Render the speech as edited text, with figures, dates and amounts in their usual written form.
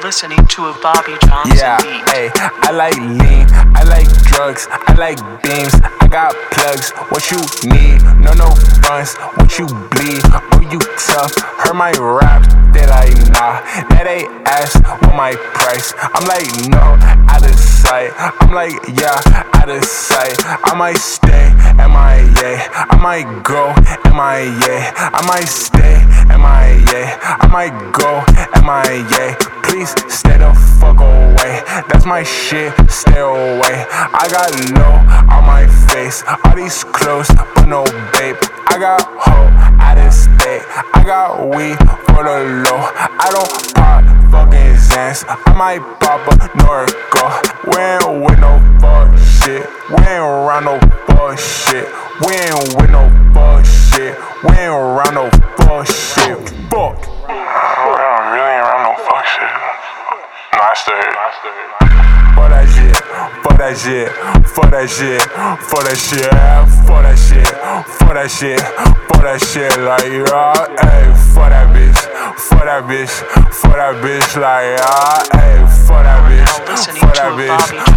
listening to a Bobby Johnson Yeah, beat. hey, I like lean, I like drugs, I like beams, I got plugs, what you need, no funds, what you bleed, oh you tough, heard my raps, they like nah, that ain't ass, what my price, I'm like no, out of sight, I'm like yeah, out of sight, I might stay, MIA, I might go, MIA, I might stay, MIA, I might go, MIA, please stay the fuck away, that's my shit, stay away, I got low on my face, all these clothes, but no babe, I got hoe, out of state, I got weed for the low, I don't pop fucking Xans, I might pop a Norco, we ain't with no bullshit, we ain't around no bullshit, we ain't with no bullshit, we ain't around no bullshit, fuck. Really ain't around no fuck shit. Nah, I stay. For that shit, for that shit, for that shit, for that shit, for that shit, for that shit, for that shit, like yeah, ayy, for that bitch, for that bitch, for that bitch, like yeah, ayy, for that bitch, Listening for to that a bitch, Bobby